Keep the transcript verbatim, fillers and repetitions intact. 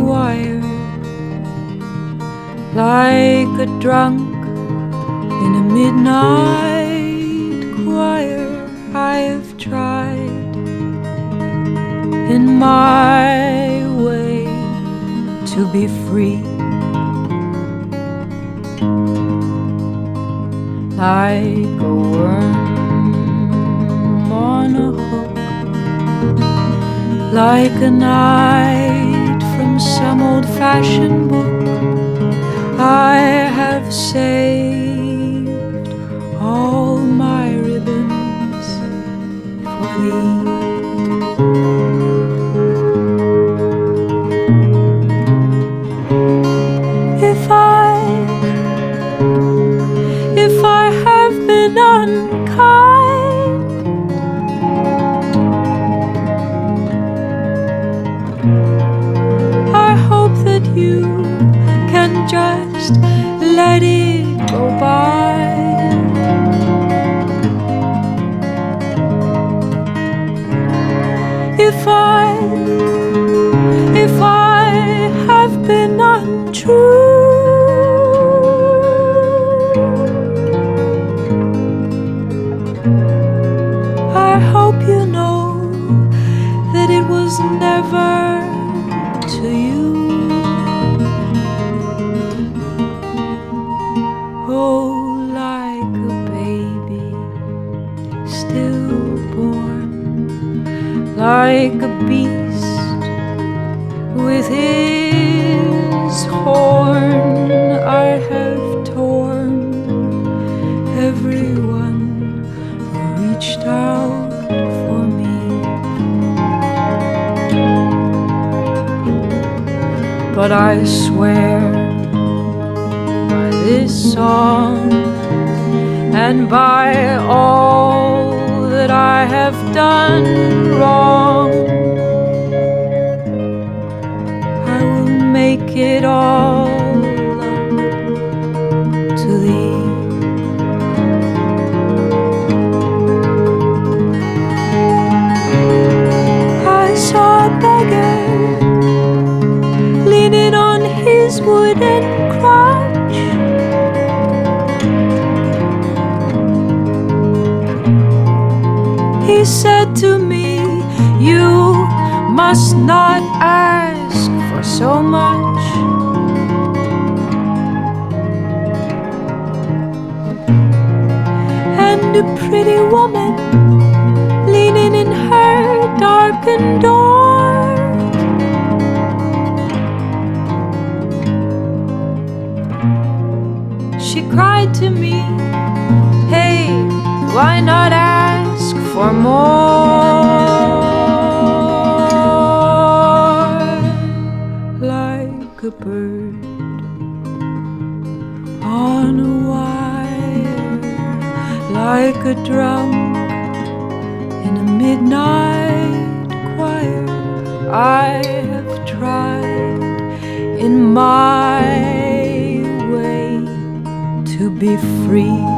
wire, like a drunk in a midnight choir. I have tried in my way to be free, like a worm on a hook, like a knight from some old-fashioned book. I have saved all my ribbons for thee. If I, if I have been unkind, I hope that you can just let it go by. If I, if I have been untrue, I hope you know that it was never to you. Oh, like a baby stillborn, like a beast with his horn, I have torn everyone who reached out for me. But I swear by this song and by all that I have done wrong, I will make it all up to thee. I saw a beggar leaning on his wooden crutch. He said to me, you must not ask for so much. And a pretty woman leaning in her darkened door, she cried to me, hey, why not ask for more? Like a bird on a wire, like a drunk in a midnight choir, I have tried in my way to be free.